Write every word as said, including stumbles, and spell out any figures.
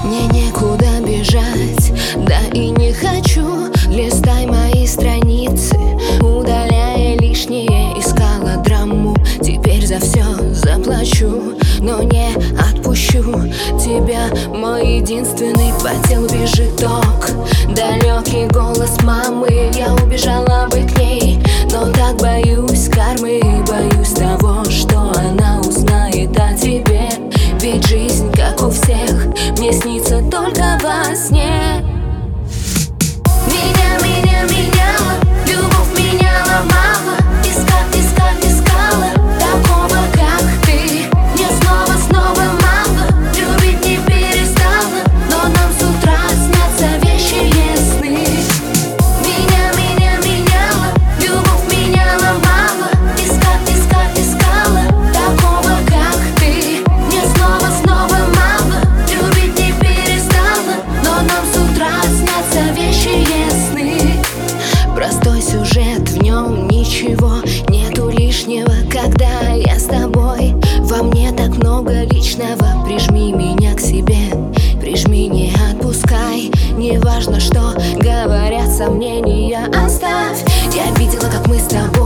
Мне некуда бежать, да и не хочу. Листай мои страницы, удаляя лишнее. Искала драму, теперь за все заплачу, но не отпущу тебя. Мой единственный по телу бежит ток, далекий голос мамы. Я убежала бы к ней, но так боюсь кармы. Боюсь того, что она узнает о тебе. Ведь жизнь, как у всех, мне снится только во сне. Меня, меня меняла, любовь меняла мало. Искать, искать, искала такого, как ты. Мне снова, снова мало, любить не перестала, но нам с утра снятся вещи ясны. Меня, меня меняла, любовь меняла мало. Искать, искать, искала такого, как ты. Мне снова, снова мало, любить не перестала, но нам с утра снятся вещи ясны. Простой сюжет, в нем ничего нету лишнего. Когда я с тобой, во мне так много личного. Прижми меня к себе, прижми, не отпускай. Не важно, что говорят сомнения, оставь. Я видела, как мы с тобой